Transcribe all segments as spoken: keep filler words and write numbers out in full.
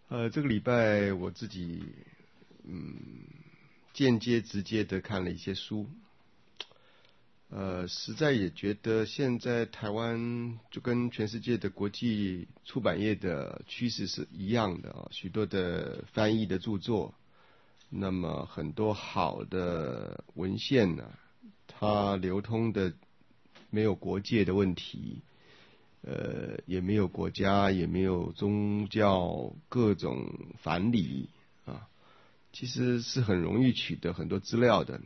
呃，这个礼拜我自己嗯间接直接的看了一些书，呃，实在也觉得现在台湾就跟全世界的国际出版业的趋势是一样的啊，许多的翻译的著作，那么很多好的文献呢，它流通的没有国界的问题。呃，也没有国家，也没有宗教，各种藩篱啊，其实是很容易取得很多资料的。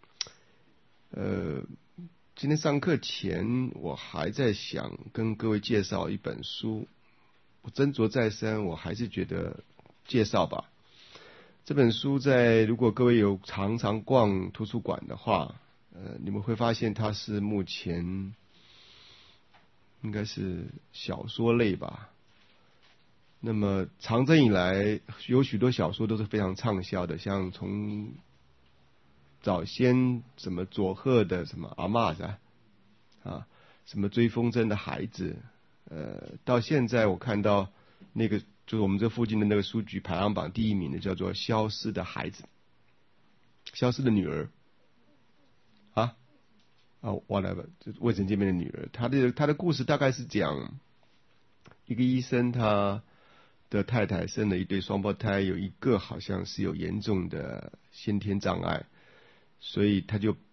呃，今天上课前，我还在想跟各位介绍一本书，我斟酌再三，我还是觉得介绍吧。这本书在如果各位有常常逛图书馆的话，呃，你们会发现它是目前应该是小说类吧。那么长征以来，有许多小说都是非常畅销的，像从早先什么佐贺的什么阿嬷是吧？啊，什么追风筝的孩子，呃，到现在我看到那个就是我们这附近的那个书局排行榜第一名的叫做《消失的孩子》，消失的女儿啊。哦 ，whatever， 就是未曾见面的女儿。他的他的故事大概是讲一个医生，他的太太生了一对双胞胎，有一个好像是有严重的先天障碍，所以他就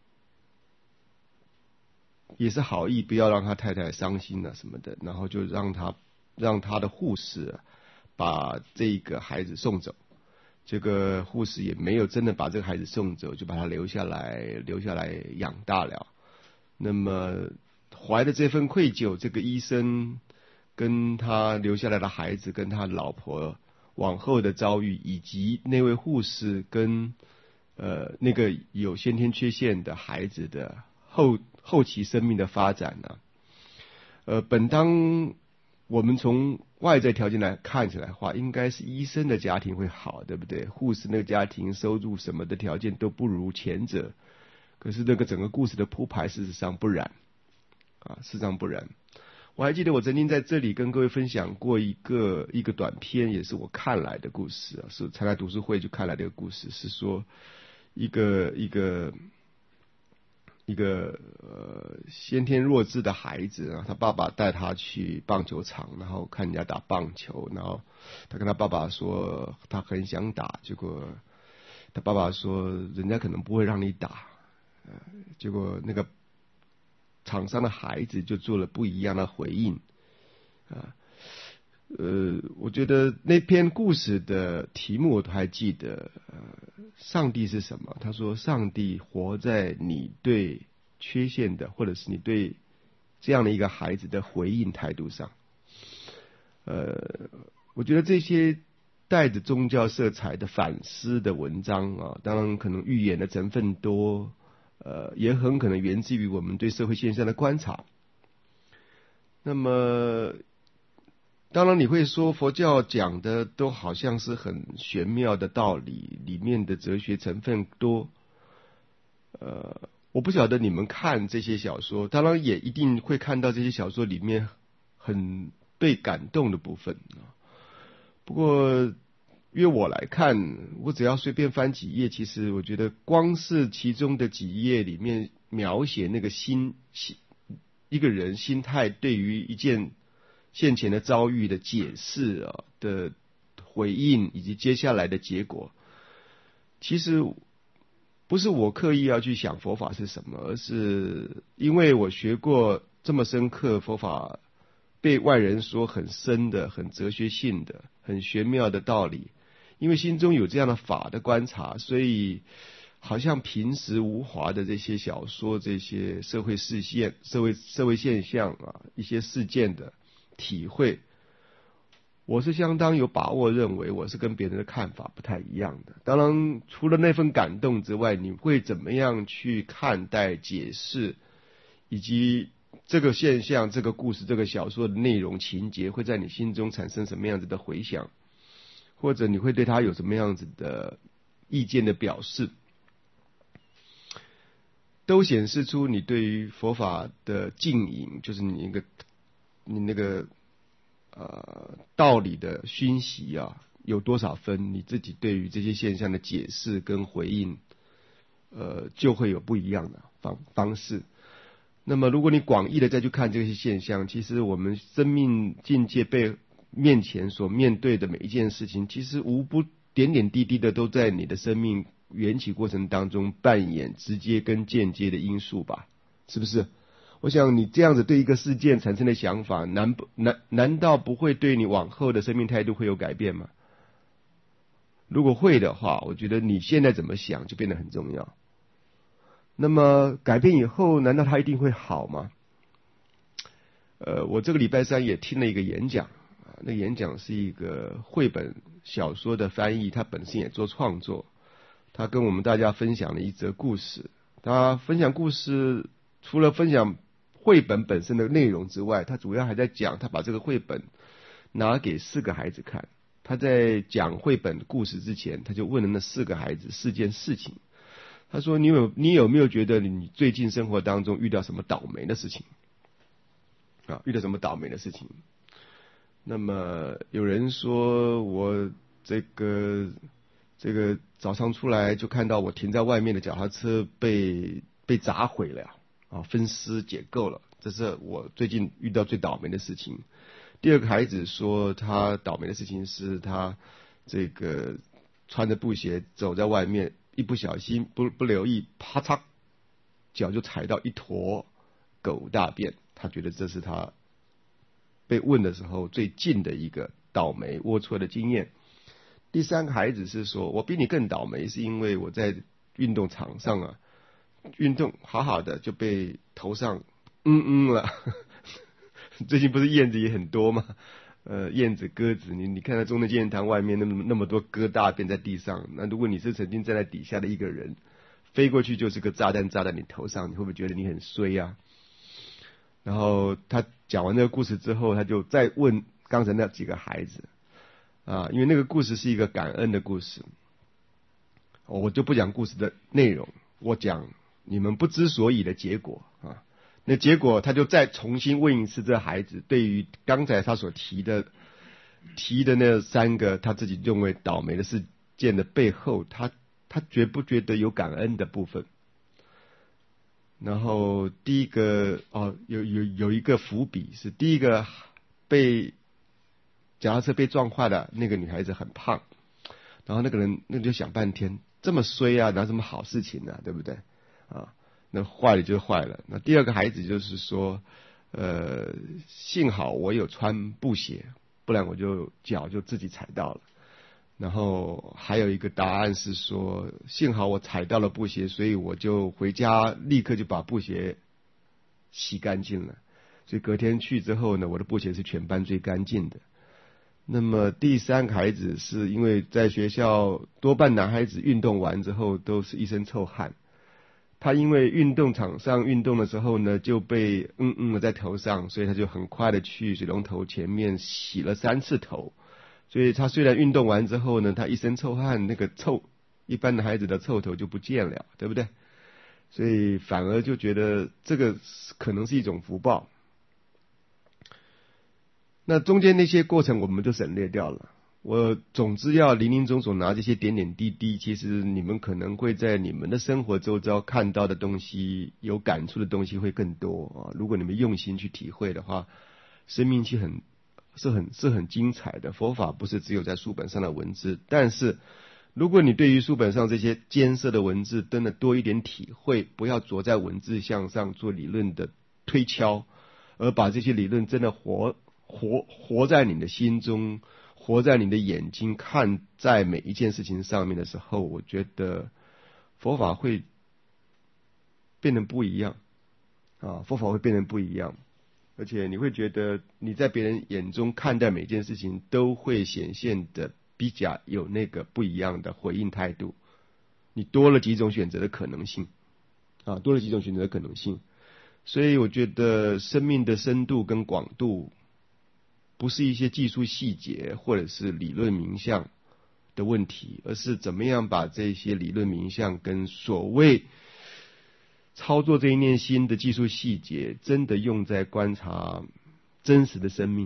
也是好意，不要让他太太伤心了什么的，然后就让他让他的护士把这个孩子送走。这个护士也没有真的把这个孩子送走，就把他留下来，留下来养大了。那么怀着这份愧疚，这个医生跟他留下来的孩子，跟他老婆往后的遭遇，以及那位护士跟呃那个有先天缺陷的孩子的后后期生命的发展呢、啊？呃，本当我们从外在条件来看起来的话，应该是医生的家庭会好，对不对？护士那个家庭收入什么的条件都不如前者。可是那个整个故事的铺排，事实上不然，啊，事实上不然。我还记得我曾经在这里跟各位分享过一个一个短片，也是我看来的故事啊，是参加读书会就看来的一个故事，是说一个一个一个呃先天弱智的孩子啊，他爸爸带他去棒球场，然后看人家打棒球，然后他跟他爸爸说他很想打，结果他爸爸说人家可能不会让你打。呃，结果那个场上的孩子就做了不一样的回应啊。呃，我觉得那篇故事的题目我都还记得，呃，上帝是什么？他说，上帝活在你对缺陷的，或者是你对这样的一个孩子的回应态度上。呃，我觉得这些带着宗教色彩的反思的文章啊，当然可能预言的成分多。呃，也很可能源自于我们对社会现象的观察。那么，当然你会说佛教讲的都好像是很玄妙的道理，里面的哲学成分多。呃，我不晓得你们看这些小说，当然也一定会看到这些小说里面很被感动的部分。不过，约我来看，我只要随便翻几页，其实我觉得光是其中的几页里面描写那个心心一个人心态对于一件现前的遭遇的解释啊的回应，以及接下来的结果，其实不是我刻意要去想佛法是什么，而是因为我学过这么深刻佛法，被外人说很深的、很哲学性的、很玄妙的道理。因为心中有这样的法的观察，所以好像平时无华的这些小说、这些社会事件、社会社会现象啊，一些事件的体会，我是相当有把握认为我是跟别人的看法不太一样的。当然，除了那份感动之外，你会怎么样去看待、解释，以及这个现象、这个故事、这个小说的内容、情节，会在你心中产生什么样子的回响？或者你会对他有什么样子的意见的表示，都显示出你对于佛法的浸淫，就是你那个你那个呃道理的熏习啊， 有多少分，你自己对于这些现象的解释跟回应，呃，就会有不一样的方方式。那么如果你广义的再去看这些现象，其实我们生命境界被面前所面对的每一件事情，其实无不点点滴滴的都在你的生命缘起过程当中扮演直接跟间接的因素吧，是不是？我想你这样子对一个事件产生的想法，难不难难道不会对你往后的生命态度会有改变吗？如果会的话，我觉得你现在怎么想就变得很重要。那么改变以后，难道它一定会好吗？呃，我这个礼拜三也听了一个演讲啊，那个演讲是一个绘本小说的翻译，他本身也做创作，他跟我们大家分享了一则故事。他分享故事，除了分享绘本本身的内容之外，他主要还在讲，他把这个绘本拿给四个孩子看。他在讲绘本故事之前，他就问了那四个孩子四件事情。他说：“你有你有没有觉得你最近生活当中遇到什么倒霉的事情？啊，遇到什么倒霉的事情？那么有人说我这个这个早上出来就看到我停在外面的脚踏车被被砸毁了啊，分尸解构了，这是我最近遇到最倒霉的事情。”第二个孩子说，他倒霉的事情是他这个穿着布鞋走在外面，一不小心不不留意，啪嚓，脚就踩到一坨狗大便。他觉得这是他被问的时候最近的一个倒霉龌龊的经验。第三个孩子是说，我比你更倒霉，是因为我在运动场上啊，运动好好的就被头上嗯嗯了。最近不是燕子也很多吗？呃，燕子、鸽子，你你看到中正纪念堂外面那么那么多鸽大便在地上，那如果你是曾经站在底下的一个人，飞过去就是个炸弹炸在你头上，你会不会觉得你很衰啊？然后他讲完这个故事之后，他就再问刚才那几个孩子啊，因为那个故事是一个感恩的故事，我就不讲故事的内容，我讲你们不知所以的结果啊。那结果他就再重新问一次这孩子，对于刚才他所提的提的那三个他自己认为倒霉的事件的背后，他他觉不觉得有感恩的部分？然后第一个哦，有有有一个伏笔是第一个被脚踏车被撞坏的那个女孩子很胖，然后那个人那就想半天，这么衰啊，哪有什么好事情啊，对不对啊？那坏了就坏了。那第二个孩子就是说，呃，幸好我有穿布鞋，不然我就脚就自己踩到了。然后还有一个答案是说，幸好我踩到了布鞋，所以我就回家立刻就把布鞋洗干净了。所以隔天去之后呢，我的布鞋是全班最干净的。那么第三个孩子是因为在学校多半男孩子运动完之后都是一身臭汗。他因为运动场上运动的时候呢，就被嗯嗯的在头上，所以他就很快的去水龙头前面洗了三次头。所以他虽然运动完之后呢，他一身臭汗，那个臭一般的孩子的臭头就不见了，对不对？所以反而就觉得这个可能是一种福报。那中间那些过程我们就省略掉了。我总之要林林总总拿这些点点滴滴，其实你们可能会在你们的生活周遭看到的东西，有感触的东西会更多啊。如果你们用心去体会的话，生命是很是很是很精彩的。佛法不是只有在书本上的文字，但是如果你对于书本上这些艰涩的文字真的多一点体会，不要着在文字向上做理论的推敲，而把这些理论真的活活活在你的心中，活在你的眼睛，看在每一件事情上面的时候，我觉得佛法会变得不一样啊，佛法会变得不一样，而且你会觉得你在别人眼中看待每件事情都会显现的比较有那个不一样的回应态度，你多了几种选择的可能性啊，多了几种选择的可能性。所以我觉得生命的深度跟广度不是一些技术细节或者是理论名相的问题，而是怎么样把这些理论名相跟所谓操作这一念心的技术细节真的用在观察真实的生命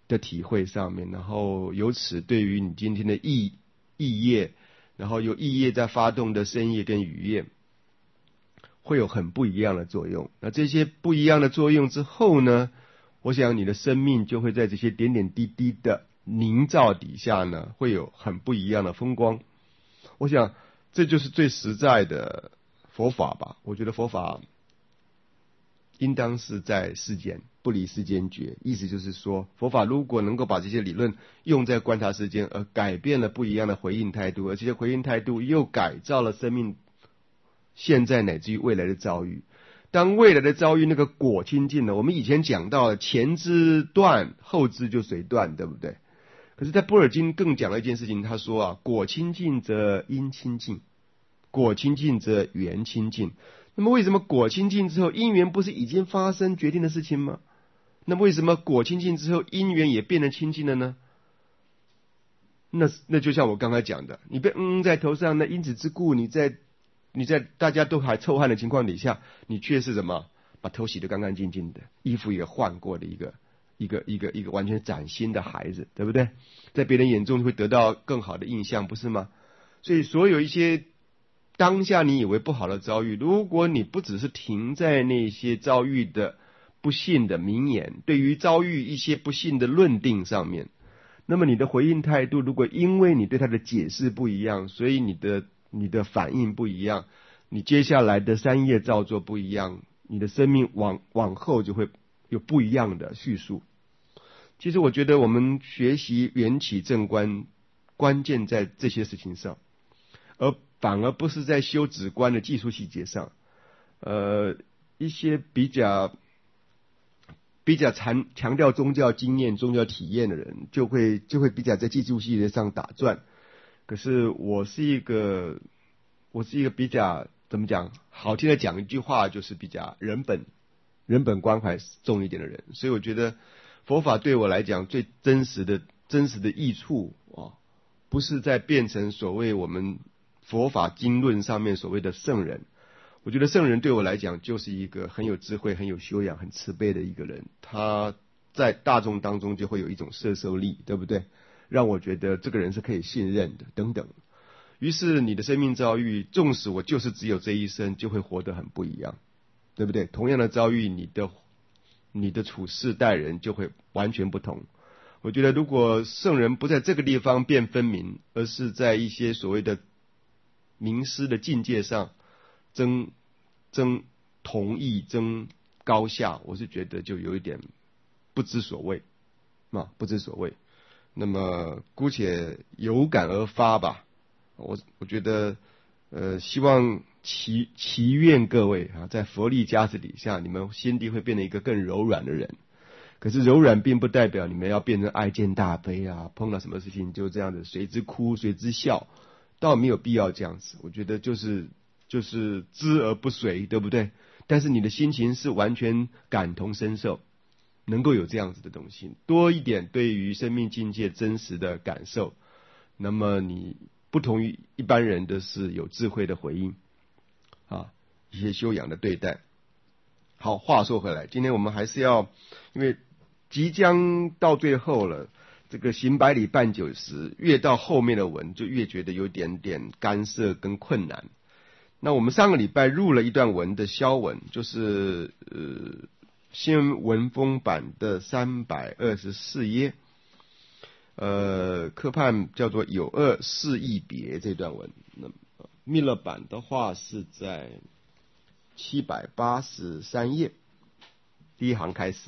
的体会上面，然后由此对于你今天的意意业，然后由意业在发动的身业跟语业，会有很不一样的作用。那这些不一样的作用之后呢，我想你的生命就会在这些点点滴滴的凝造底下呢，会有很不一样的风光。我想这就是最实在的佛法吧。我觉得佛法应当是在世间，不离世间觉。意思就是说，佛法如果能够把这些理论用在观察世间，而改变了不一样的回应态度，而这些回应态度又改造了生命现在乃至于未来的遭遇。当未来的遭遇那个果清净了，我们以前讲到了前之断，后之就随断，对不对？可是在般若经更讲了一件事情，他说啊，果清净则因清净，果清净则缘清净。那么为什么果清净之后，因缘不是已经发生决定的事情吗？那么为什么果清净之后，因缘也变得清净了呢？那那就像我刚才讲的，你被嗯在头上，那因此之故，你在你在大家都还臭汗的情况底下，你却是什么？把头洗得干干净净的，衣服也换过的一个一个一个一个完全崭新的孩子，对不对？在别人眼中会得到更好的印象，不是吗？所以所有一些当下你以为不好的遭遇，如果你不只是停在那些遭遇的不幸的名言，对于遭遇一些不幸的论定上面，那么你的回应态度，如果因为你对它的解释不一样，所以你的你的反应不一样，你接下来的三业造作不一样，你的生命往往后就会有不一样的叙述。其实我觉得我们学习缘起正观，关键在这些事情上，而反而不是在修止观的技术细节上。呃，一些比较比较强强调宗教经验、宗教体验的人，就会就会比较在技术细节上打转。可是我是一个，我是一个比较怎么讲？好听的讲一句话，就是比较人本人本关怀重一点的人。所以我觉得佛法对我来讲最真实的真实的益处啊，不是在变成所谓我们佛法经论上面所谓的圣人。我觉得圣人对我来讲就是一个很有智慧、很有修养、很慈悲的一个人，他在大众当中就会有一种摄受力，对不对？让我觉得这个人是可以信任的，等等。于是你的生命遭遇，纵使我就是只有这一生，就会活得很不一样，对不对？同样的遭遇，你的你的处事待人就会完全不同。我觉得如果圣人不在这个地方辨分明，而是在一些所谓的名师的境界上争争同义、争高下，我是觉得就有一点不知所谓啊，不知所谓。那么姑且有感而发吧。我我觉得呃，希望祈祈愿各位啊，在佛力加持底下，你们心地会变得一个更柔软的人。可是柔软并不代表你们要变成爱见大悲啊，碰到什么事情就这样子随之哭随之笑，倒没有必要这样子。我觉得就是就是知而不随，对不对？但是你的心情是完全感同身受，能够有这样子的东西，多一点对于生命境界真实的感受，那么你不同于一般人的是有智慧的回应啊，一些修养的对待。好，话说回来，今天我们还是要，因为即将到最后了，这个行百里半九十，越到后面的文就越觉得有点点干涉跟困难。那我们上个礼拜入了一段文的消文，就是呃新闻文风版的三百二十四页，呃科判叫做有二事一别这段文。那密勒版的话是在七百八十三页第一行开始。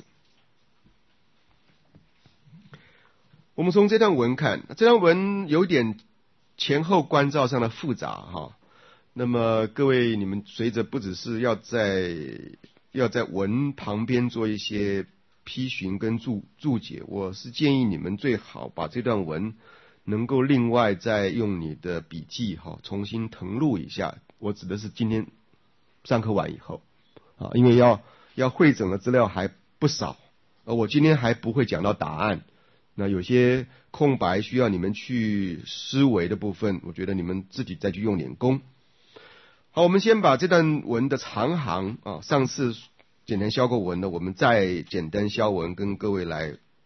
我们从这段文看，这段文有点前后关照上的复杂哈。那么各位，你们随着不只是要在要在文旁边做一些批询跟注注解，我是建议你们最好把这段文能够另外再用你的笔记哈重新誊录一下。我指的是今天上课完以后啊，因为要要汇整的资料还不少，而我今天还不会讲到答案。那有些空白需要你们去思维的部分，我觉得你们自己再去用点功。好，我们先把这段文的长行啊，上次简单消过文的，我们再简单消文跟各位来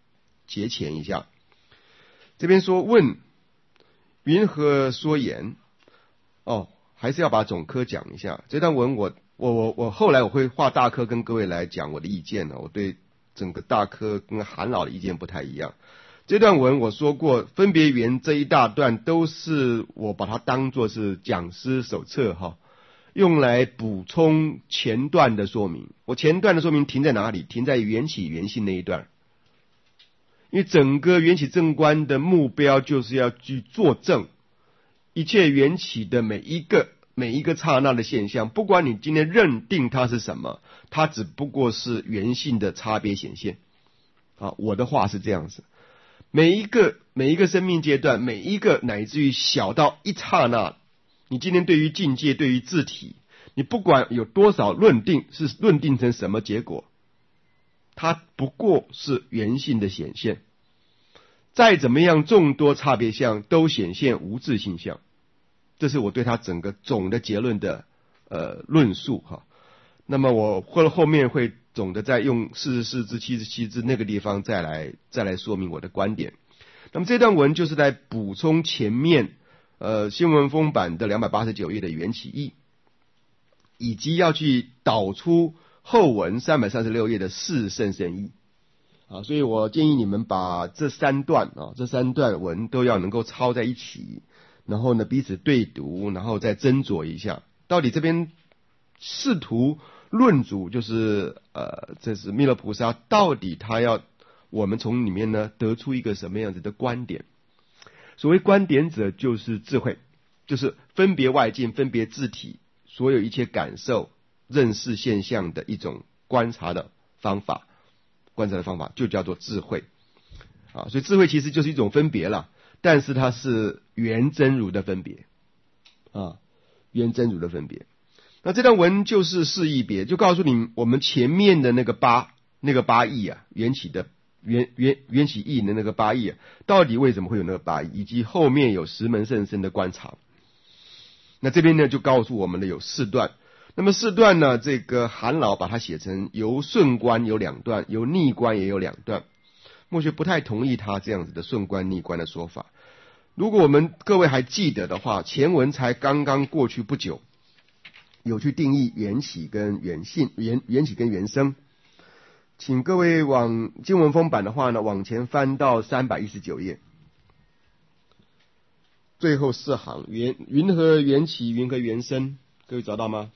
节前一下。这边说问云何说言，哦，还是要把总科讲一下。这段文我我我我后来我会画大科跟各位来讲我的意见呢，我对整个大科跟韩老的意见不太一样。这段文我说过，分别圆这一大段都是我把它当作是讲师手册哈，用来补充前段的说明。我前段的说明停在哪里？停在缘起缘性那一段。因为整个缘起正观的目标就是要去作证一切缘起的每一个每一个刹那的现象，不管你今天认定它是什么，它只不过是缘性的差别显现。啊，我的话是这样子。每一个每一个生命阶段，每一个乃至于小到一刹那，你今天对于境界，对于自体，你不管有多少论定，是论定成什么结果，它不过是缘性的显现。再怎么样众多差别相都显现无自性相，这是我对它整个总的结论的呃论述哈。那么我后后面会总的再用四十四至七十七字那个地方再来再来说明我的观点。那么这段文就是在补充前面呃新文风版的两百八十九页的缘起义，以及要去导出后文三百三十六页的四圣圣义啊，所以我建议你们把这三段啊这三段文都要能够抄在一起，然后呢彼此对读，然后再斟酌一下，到底这边试图论主就是呃，这是弥勒菩萨到底他要我们从里面呢得出一个什么样子的观点。所谓观点者就是智慧，就是分别外境，分别自体，所有一切感受认识现象的一种观察的方法，观察的方法就叫做智慧啊。所以智慧其实就是一种分别了，但是它是圆真如的分别啊，圆真如的分别。那这段文就是释义别，就告诉你我们前面的那个八那个八义啊，缘起的缘缘缘起义的那个八义啊，到底为什么会有那个八义，以及后面有十门甚深的观察。那这边呢就告诉我们的有四段。那么四段呢，这个韩老把它写成由顺观有两段，由逆观也有两段。默学不太同意他这样子的顺观逆观的说法。如果我们各位还记得的话，前文才刚刚过去不久，有去定义缘起跟缘性，缘缘起跟缘生。请各位往经文风版的话呢，往前翻到三百一十九页，最后四行，缘云何缘起，云何缘生，各位找到吗？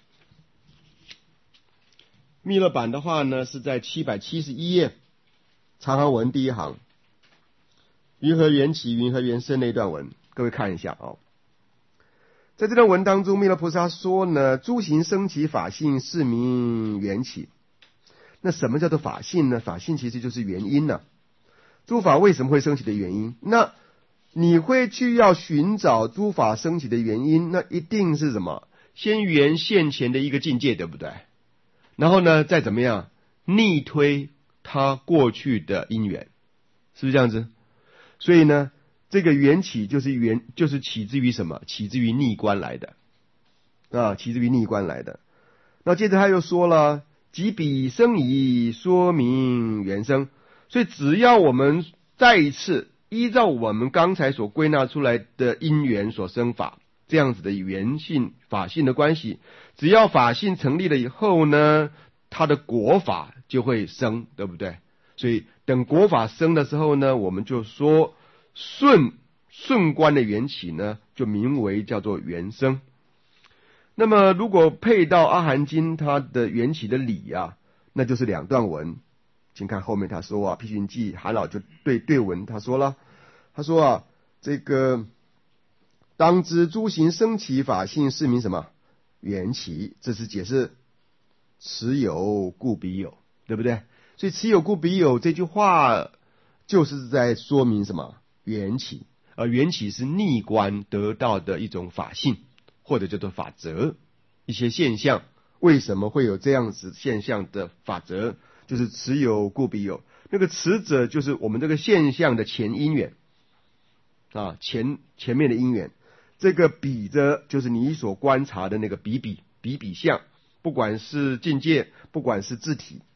密勒版的话呢，是在七百七十一页长行文第一行，云何缘起，云何缘生那段文，各位看一下哦。在这段文当中，弥勒菩萨说呢，诸行生起法性，是名缘起。那什么叫做法性呢？法性其实就是原因呢、啊。诸法为什么会升起的原因？那你会去要寻找诸法升起的原因，那一定是什么？先圆现前的一个境界，对不对？然后呢，再怎么样逆推它过去的因缘，是不是这样子？所以呢，这个缘起就是缘，就是起自于什么？起自于逆观来的啊，起自于逆观来的。那接着他又说了，即彼生已，说明缘生。所以只要我们再一次依照我们刚才所归纳出来的因缘所生法，这样子的缘性法性的关系，只要法性成立了以后呢，它的果法就会生，对不对？所以等果法生的时候呢，我们就说顺顺观的缘起呢，就名为叫做缘生。那么如果配到阿含经它的缘起的理啊，那就是两段文。请看后面他说啊，毗寻记韩老就对对文他说了，他说啊，这个当知诸行生起法性，是名什么？缘起。这是解释此有故彼有，对不对？所以此有故彼有这句话就是在说明什么？缘起。而缘起是逆观得到的一种法性，或者叫做法则，一些现象。为什么会有这样子现象的法则？就是此有故彼有。那个此者就是我们这个现象的前因缘啊，前前面的因缘。这个彼者就是你所观察的那个彼彼彼彼相，不管是境界，不管是自体。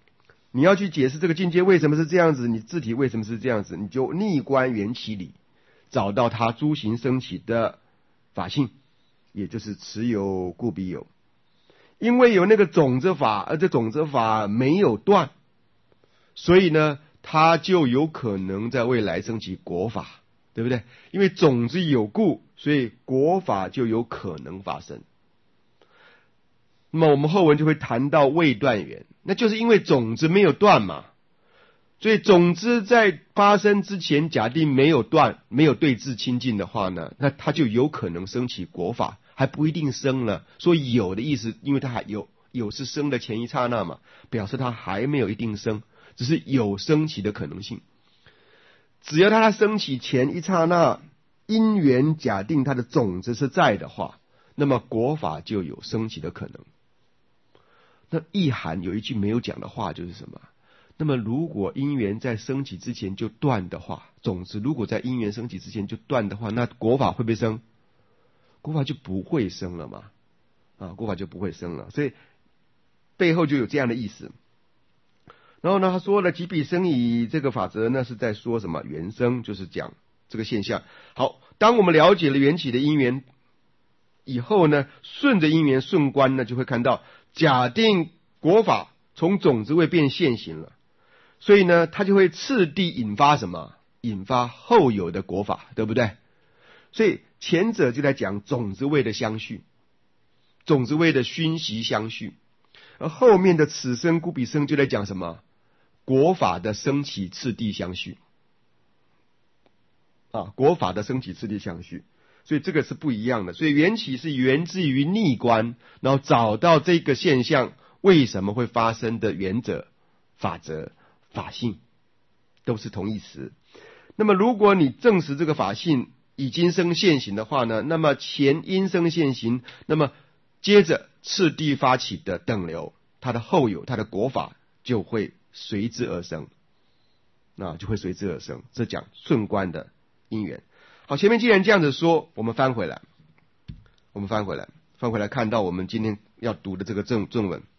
你要去解释这个境界为什么是这样子，你字体为什么是这样子，你就逆观缘起理，找到它诸行升起的法性，也就是此有故彼有。因为有那个种子法，而这种子法没有断，所以呢，它就有可能在未来升起果法，对不对？因为种子有故，所以果法就有可能发生。那么我们后文就会谈到未断缘，那就是因为种子没有断嘛，所以种子在发生之前，假定没有断，没有对治清净的话呢，那它就有可能升起果法，还不一定生了。所以有的意思，因为它还有有是生的前一刹那嘛，表示它还没有一定生，只是有升起的可能性。只要它升起前一刹那，因缘假定它的种子是在的话，那么果法就有升起的可能。那意涵有一句没有讲的话就是什么？那么如果因缘在升起之前就断的话，种子如果在因缘升起之前就断的话，那果法会不会生？果法就不会生了嘛，啊，果法就不会生了，所以背后就有这样的意思。然后呢，他说了几笔生以这个法则呢，是在说什么？缘生，就是讲这个现象。好，当我们了解了缘起的因缘以后呢，顺着因缘顺观呢，就会看到假定果法从种子位变现行了，所以呢，它就会次第引发什么？引发后有的果法，对不对？所以前者就在讲种子位的相续，种子位的熏习相续，而后面的此生故彼生就在讲什么？果法的升起次第相续啊，果法的升起次第相续，所以这个是不一样的。所以缘起是源自于逆观，然后找到这个现象为什么会发生的原则、法则、法性，都是同义词。那么如果你证实这个法性已经生现行的话呢，那么前因生现行，那么接着次第发起的等流，它的后有，它的果法就会随之而生，那就会随之而生。这讲顺观的因缘。好，前面既然这样子说，我们翻回来，我们翻回来，翻回来看到我们今天要读的这个正正文。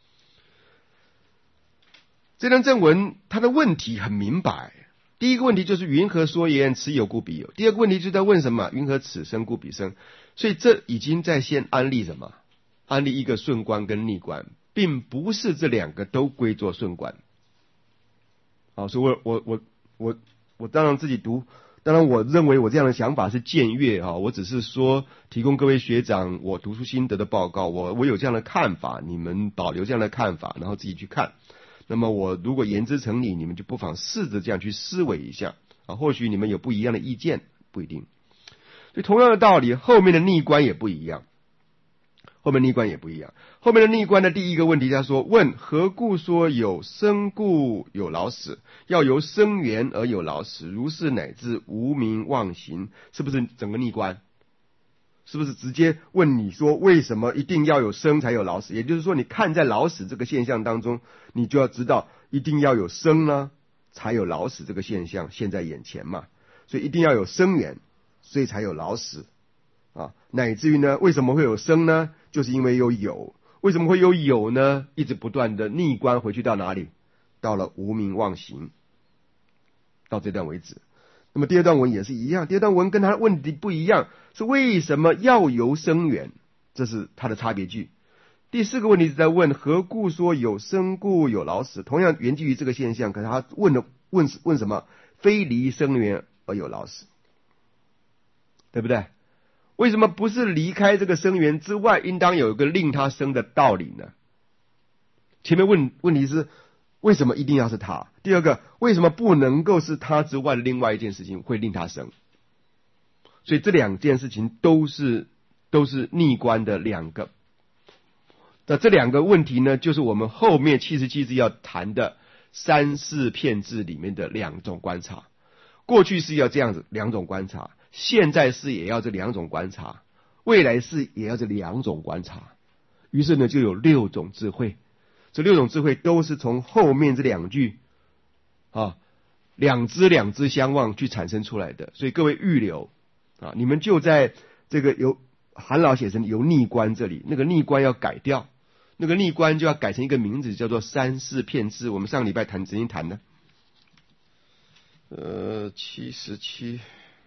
这段正文它的问题很明白。第一个问题就是云何说言此有故彼有，第二个问题就在问什么？云何此生故彼生？所以这已经在先安立什么？安立一个顺观跟逆观，并不是这两个都归作顺观。好，所以我我我我我当然自己读，当然我认为我这样的想法是僭越啊，我只是说提供各位学长我读书心得的报告，我我有这样的看法，你们保留这样的看法，然后自己去看。那么我如果言之成理，你们就不妨试着这样去思维一下啊，或许你们有不一样的意见，不一定。所以同样的道理，后面的逆观也不一样，后面逆观也不一样。后面的逆观的第一个问题，他说：问何故说有生故有老死？要由生缘而有老死，如是乃至无明妄行，是不是整个逆观？是不是直接问你说为什么一定要有生才有老死？也就是说，你看在老死这个现象当中，你就要知道一定要有生呢，才有老死这个现象现在眼前嘛。所以一定要有生缘，所以才有老死啊。乃至于呢，为什么会有生呢？就是因为有有。为什么会有有呢？一直不断的逆观回去到哪里？到了无明妄行，到这段为止。那么第二段文也是一样，第二段文跟他的问题不一样，是为什么要由生缘？这是他的差别句。第四个问题是在问何故说有生故有老死？同样源自于这个现象，可是他问了问问什么？非离生缘而有老死，对不对？为什么不是离开这个生缘之外，应当有一个令他生的道理呢？前面问问题是为什么一定要是他？第二个，为什么不能够是他之外的另外一件事情会令他生？所以这两件事情都是都是逆观的两个。那这两个问题呢，就是我们后面七十七字要谈的三世片字里面的两种观察。过去是要这样子两种观察，现在是也要这两种观察，未来是也要这两种观察。于是呢，就有六种智慧。这六种智慧都是从后面这两句啊，两支两支相望去产生出来的。所以各位预留啊，你们就在这个由韩老写成由逆观这里，那个逆观要改掉， 那个逆观就要改成一个名字，叫做三世片智。我们上礼拜谈曾经谈的，呃，七十七，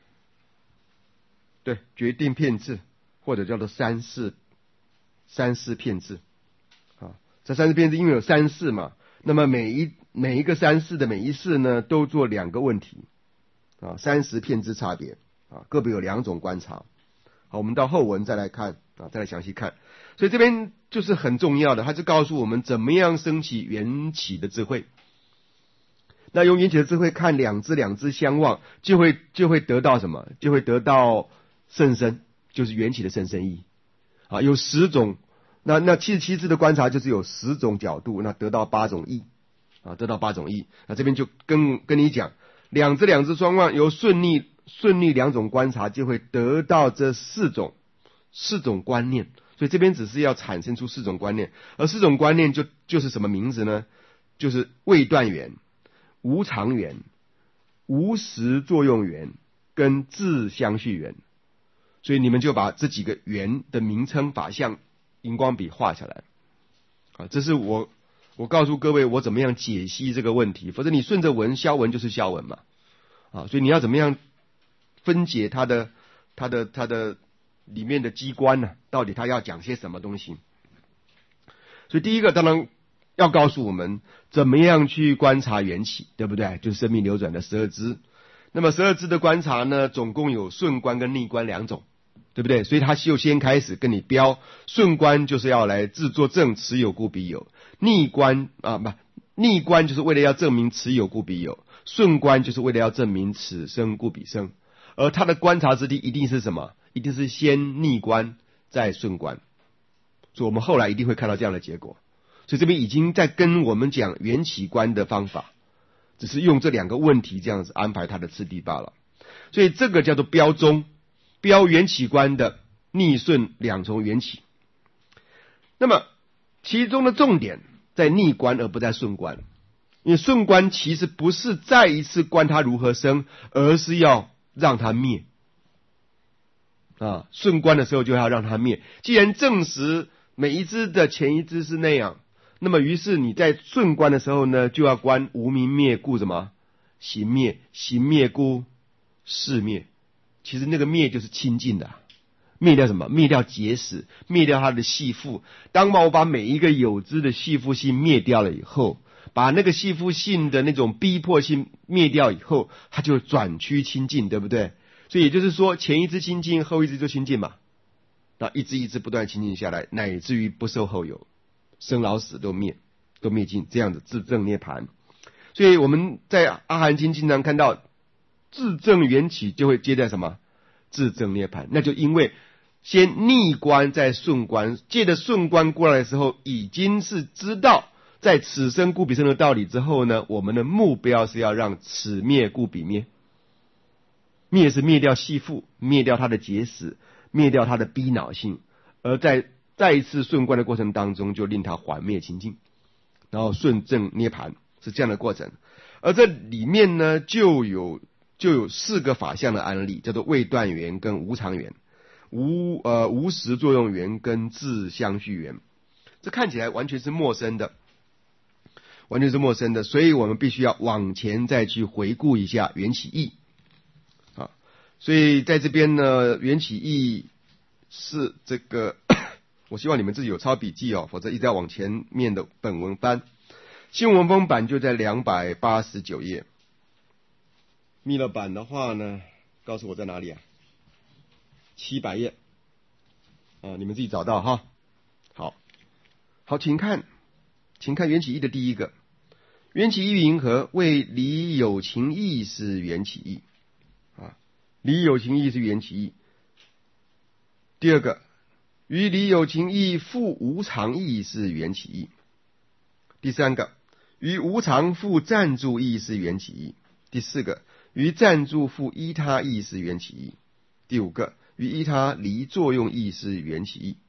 对，决定片智，或者叫做三世三世片智。啊，这三世片智因为有三世嘛，那么每一每一个三世的每一世呢，都做两个问题啊，三十片智差别啊，个别有两种观察。好，我们到后文再来看啊，再来详细看。所以这边就是很重要的，它就告诉我们怎么样升起缘起的智慧。那用缘起的智慧看两支两支相望，就会就会得到什么？就会得到甚深，就是缘起的甚深义。啊，有十种，那那七十七支的观察就是有十种角度，那得到八种义啊，得到八种义。那这边就跟跟你讲，两支两支双望由顺逆顺逆两种观察，就会得到这四种四种观念。所以这边只是要产生出四种观念，而四种观念就就是什么名字呢？就是未断缘、无常缘、无实作用缘跟自相续缘。所以你们就把这几个缘的名称法相荧光笔画下来啊，这是我我告诉各位我怎么样解析这个问题，否则你顺着文消文就是消文嘛啊，所以你要怎么样分解它的它的它的里面的机关呢、啊？到底它要讲些什么东西？所以第一个当然要告诉我们怎么样去观察缘起，对不对？就是生命流转的十二支。那么十二支的观察呢，总共有顺观跟逆观两种，对不对？所以他就先开始跟你标，顺观就是要来自作证此有故彼有，逆观啊不，逆观就是为了要证明此有故彼有，顺观就是为了要证明此生故彼生。而他的观察之地一定是什么？一定是先逆观再顺观。所以我们后来一定会看到这样的结果。所以这边已经在跟我们讲缘起观的方法，只是用这两个问题这样子安排它的次第罢了。所以这个叫做标中，标缘起观的逆顺两重缘起。那么其中的重点在逆观而不在顺观，因为顺观其实不是再一次观它如何生，而是要让它灭啊。顺观的时候就要让它灭。既然证实每一支的前一支是那样，那么于是你在顺观的时候呢，就要观无明灭故什么行灭，行灭故事灭。其实那个灭就是清净的，灭掉什么？灭掉结使，灭掉它的系缚。当我把每一个有支的系缚性灭掉了以后，把那个系缚性的那种逼迫性灭掉以后，它就转趋清净，对不对？所以也就是说，前一支清净，后一支就清净嘛。那一支一支不断清净下来，乃至于不受后有，生老死都灭，都灭尽，这样子自证涅槃。所以我们在阿含经经常看到自证缘起，就会接在什么？自证涅槃。那就因为先逆观再顺观，借着顺观过来的时候，已经是知道在此生故彼生的道理之后呢，我们的目标是要让此灭故彼灭。灭是灭掉系缚，灭掉它的结使，灭掉它的逼恼性，而在再一次顺观的过程当中，就令它还灭清净，然后顺正涅槃，是这样的过程。而这里面呢，就有就有四个法相的案例，叫做未断缘跟无常缘，无呃无实作用缘跟自相续缘。这看起来完全是陌生的，完全是陌生的，所以我们必须要往前再去回顾一下缘起义。所以在这边呢，缘起义是这个，我希望你们自己有抄笔记哦，否则一直要往前面的本文翻。新文风版就在两百八十九页，密勒版的话呢，告诉我在哪里啊？七百页啊，你们自己找到哈。好，好，请看，请看缘起义的第一个，缘起义云何？为离有情义是缘起义。离有情义是缘起义。第二个，于离有情义复无常义是缘起义。第三个，于无常复暂住义是缘起义。第四个，于暂住复依他义是缘起义。第五个，于依他离作用义是缘起义。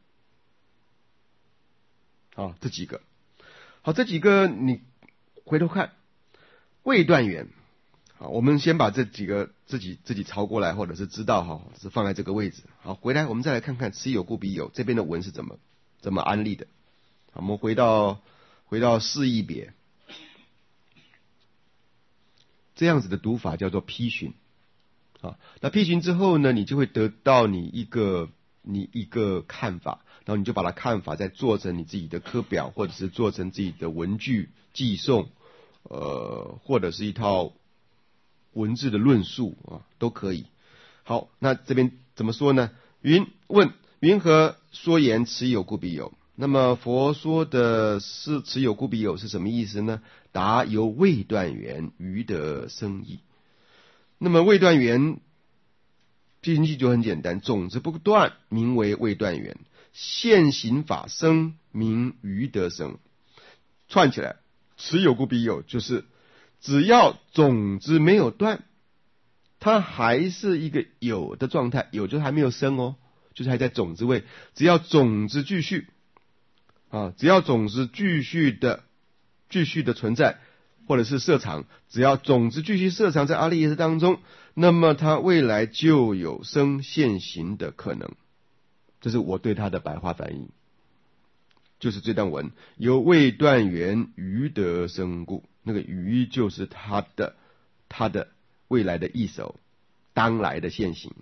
好，这几个，好，这几个你回头看，未断缘。好，我们先把这几个自己自己抄过来，或者是知道哈，是放在这个位置。好，回来我们再来看看此有故彼有这边的文是怎么怎么安立的。 我们回到回到四义别，这样子的读法叫做批询啊。那批询之后呢，你就会得到你一个你一个看法，然后你就把它看法再做成你自己的课表，或者是做成自己的文句记诵，呃，或者是一套文字的论述啊，都可以。好，那这边怎么说呢？云问云何说言此有故彼有？那么佛说的是此有故彼有是什么意思呢？答由未断缘余得生义。那么未断缘批评句就很简单，种子不断名为未断缘，现行法生名余得生。串起来，此有故彼有，就是只要种子没有断，它还是一个有的状态，有就还没有生哦，就是还在种子位。只要种子继续啊，只要种子继续的继续的存在，或者是摄藏，只要种子继续摄藏在阿赖耶识当中，那么它未来就有生现行的可能。这是我对它的白话翻译，就是这段文由未断缘余得生故，那个余就是它的它的未来的意手，当来的现行。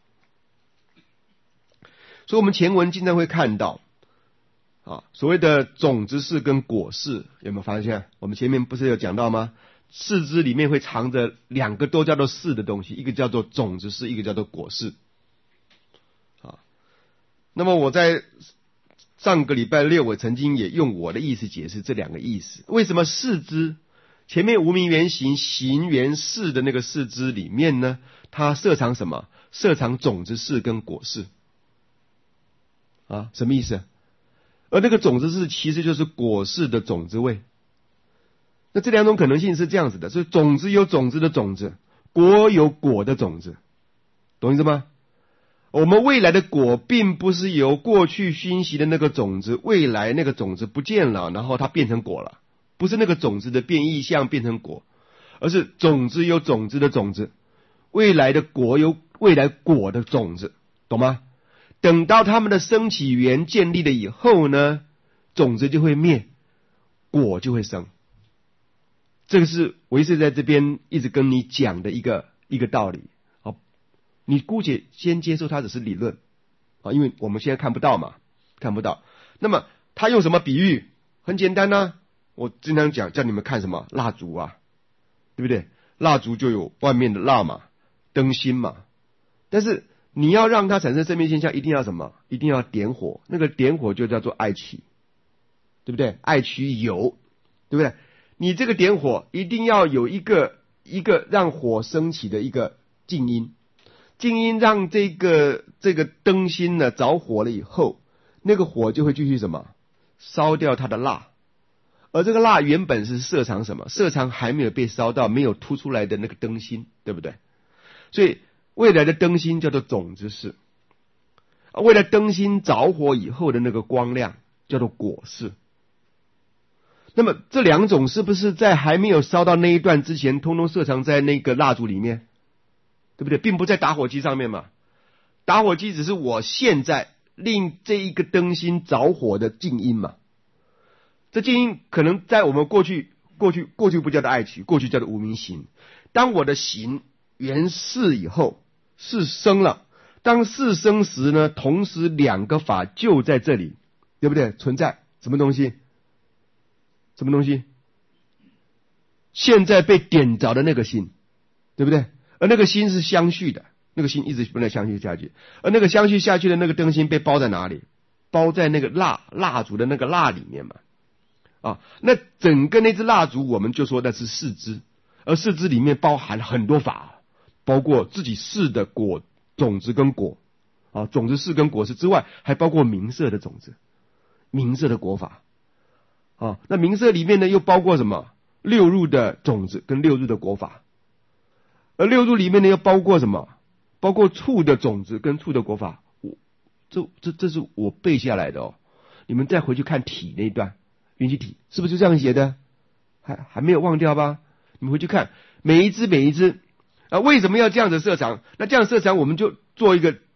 所以我们前文经常会看到啊，所谓的种子识跟果识，有没有发现？我们前面不是有讲到吗？识支里面会藏着两个都叫做识的东西，一个叫做种子识，一个叫做果识。啊，那么我在上个礼拜六，我曾经也用我的意思解释这两个意思。为什么识支前面无明缘行行缘识的那个识支里面呢，它摄藏什么？摄藏种子识跟果识。啊，什么意思？而那个种子识其实就是果识的种子位。那这两种可能性是这样子的，所以种子有种子的种子，果有果的种子，懂意思吗？我们未来的果并不是由过去熏习的那个种子，未来那个种子不见了，然后它变成果了，不是那个种子的变异相变成果，而是种子有种子的种子，未来的果有未来果的种子，懂吗？等到他们的生起源建立了以后呢，种子就会灭，果就会生。这个是我一直在这边一直跟你讲的一个一个道理。好，你姑且先接受它只是理论啊，因为我们现在看不到嘛，看不到。那么他用什么比喻？很简单啊，我经常讲叫你们看什么蜡烛啊，对不对？蜡烛就有外面的蜡嘛，灯芯嘛，但是你要让它产生生命现象，一定要什么？一定要点火，那个点火就叫做爱取，对不对？爱取有，对不对？你这个点火一定要有一个一个让火升起的一个静音，静音让这个这个灯芯呢着火了以后，那个火就会继续什么？烧掉它的蜡，而这个蜡原本是摄藏什么？摄藏还没有被烧到，没有凸出来的那个灯芯，对不对？所以未来的灯芯叫做种子识，未来灯芯着火以后的那个光亮叫做果识。那么这两种是不是在还没有烧到那一段之前，通通摄藏在那个蜡烛里面，对不对？并不在打火机上面嘛。打火机只是我现在令这一个灯芯着火的静音嘛。这静音可能在我们过去过去过去不叫做爱取，过去叫做无明行。当我的行缘识以后，识生了，当识生时呢，同时两个法就在这里，对不对？存在什么东西？什么东西？现在被点着的那个心，对不对？而那个心是相续的，那个心一直不能相续下去，而那个相续下去的那个灯芯被包在哪里？包在那个蜡蜡烛的那个蜡里面嘛。啊，那整个那只蜡烛我们就说那是识支，而识支里面包含很多法，包括自己识的果种子跟果啊，种子识跟果识之外，还包括名色的种子，名色的果法。啊，那名色里面呢，又包括什么？六入的种子跟六入的果法，而六入里面呢，又包括什么？包括处的种子跟处的果法。我这这这是我背下来的哦，你们再回去看体那一段，缘起体是不是就这样写的？还还没有忘掉吧？你们回去看每一支每一支啊，为什么要这样子设藏？那这样设藏，我们就做一个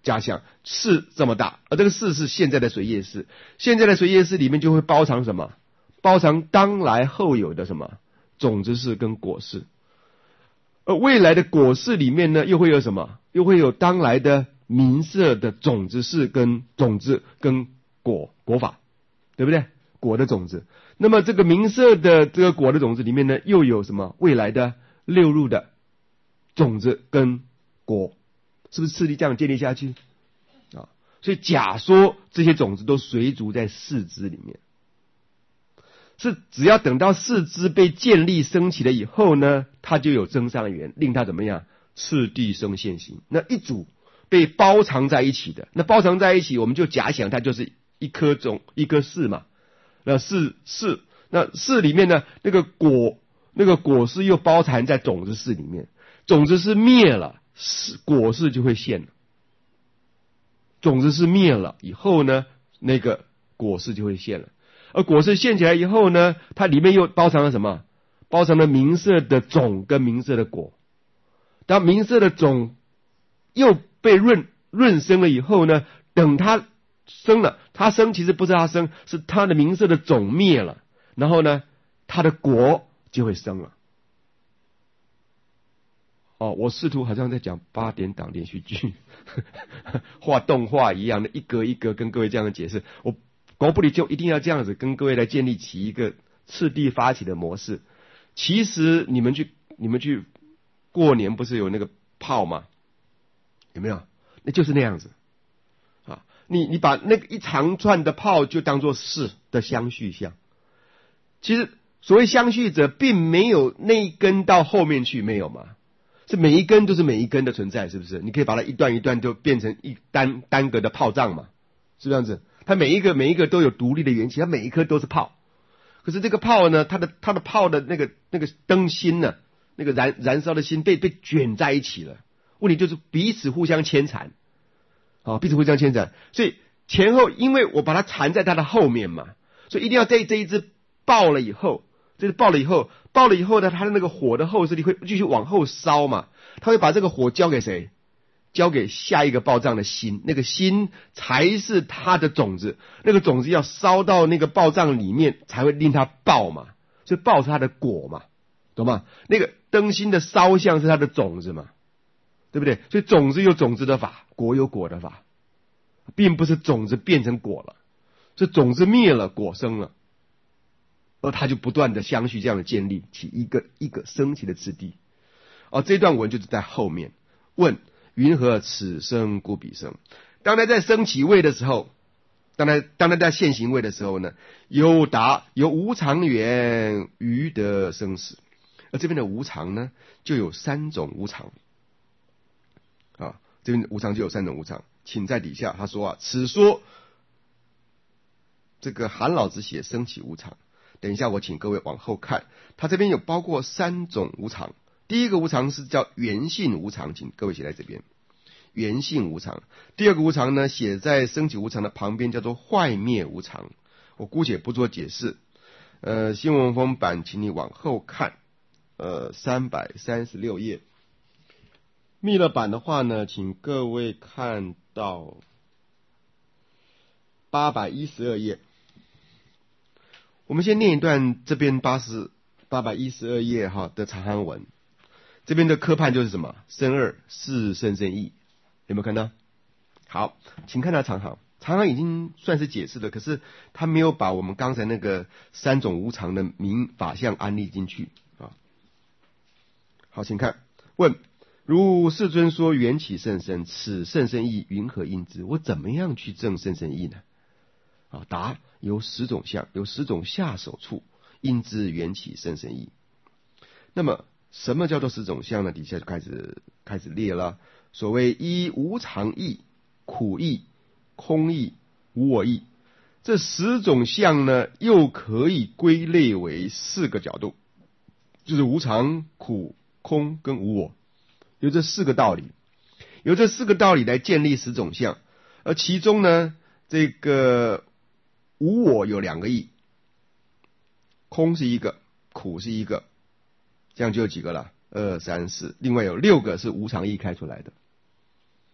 假想市这么大，而这个市是现在的水叶市，现在的水叶市里面就会包藏什么？包藏当来后有的什么种子市跟果市，而未来的果市里面呢，又会有什么？又会有当来的名色的种子市跟种子跟果果法，对不对？果的种子。那么这个名色的这个果的种子里面呢，又有什么？未来的六入的种子跟果，是不是次第这样建立下去啊？所以假说这些种子都随逐在四支里面，是只要等到四支被建立升起了以后呢，它就有增上缘，令它怎么样？次第生现行。那一组被包藏在一起的，那包藏在一起，我们就假想它就是一颗种一颗矢嘛。那矢矢，那矢里面呢，那个果那个果实又包含在种子矢里面，种子矢灭了，果实就会现了。种子矢灭了以后呢，那个果实就会现了。而果实现起来以后呢，它里面又包藏了什么？包藏了明色的种跟明色的果。当明色的种又被润润生了以后呢，等它生了，它生其实不是它生，是它的明色的种灭了，然后呢，它的果就会生了。哦，我试图好像在讲八点档连续剧，画动画一样的，一格一格跟各位这样的解释。我狗不理就一定要这样子跟各位来建立起一个次第发起的模式。其实你们去你们去过年不是有那个炮吗？有没有？那就是那样子。你你把那个一长串的炮就当作是的相续相，其实所谓相续者，并没有那一根到后面去，没有嘛？是每一根都是每一根的存在，是不是？你可以把它一段一段就变成一单单个的炮仗嘛，是这样子。它每一个每一个都有独立的元气，它每一颗都是炮。可是这个炮呢，它的它的炮的那个那个灯芯呢，那个燃燃烧的芯被被卷在一起了。问题就是彼此互相牵缠。好，彼此互相牵扯，所以前后，因为我把它缠在它的后面嘛，所以一定要在这一支爆了以后，这个爆了以后，爆了以后呢，它的那个火的后势力会继续往后烧嘛，它会把这个火交给谁？交给下一个爆仗的心，那个心才是它的种子，那个种子要烧到那个爆仗里面，才会令它爆嘛，所以爆是它的果嘛，懂吗？那个灯芯的烧像是它的种子嘛。对不对？所以种子有种子的法，果有果的法，并不是种子变成果了，是种子灭了，果生了，而它就不断的相续这样的建立起一个一个升起的次第。哦，这段文就是在后面问云何此生故彼生。当他在升起位的时候，当他当他在现行位的时候呢，有达有无常缘余得生死。而这边的无常呢，就有三种无常。啊，这边无常就有三种无常，请在底下他说啊，此说这个韩老子写升起无常，等一下我请各位往后看，他这边有包括三种无常。第一个无常是叫缘性无常，请各位写在这边，缘性无常。第二个无常呢，写在升起无常的旁边，叫做坏灭无常，我姑且不做解释。呃，新文风版，请你往后看，呃，三百三十六页。密勒版的话呢，请各位看到八百一十二页。我们先念一段这边八十八百一十二页哈的长韩文。这边的科判就是什么？生二是生生义，有没有看到？好，请看到长行。长行已经算是解释了，可是他没有把我们刚才那个三种无常的名法相安立进去啊。好，请看问。如世尊说缘起甚深，此甚深义云何应知？我怎么样去证甚深义呢？啊，答：有十种相，有十种下手处，应知缘起甚深义。那么什么叫做十种相呢？底下就开始开始列了。所谓一无常义、苦义、空义、无我义，这十种相呢，又可以归类为四个角度，就是无常、苦、空跟无我。有这四个道理，由这四个道理来建立十种相，而其中呢，这个无我有两个义，空是一个，苦是一个，这样就有几个了？二三四，另外有六个是无常义开出来的。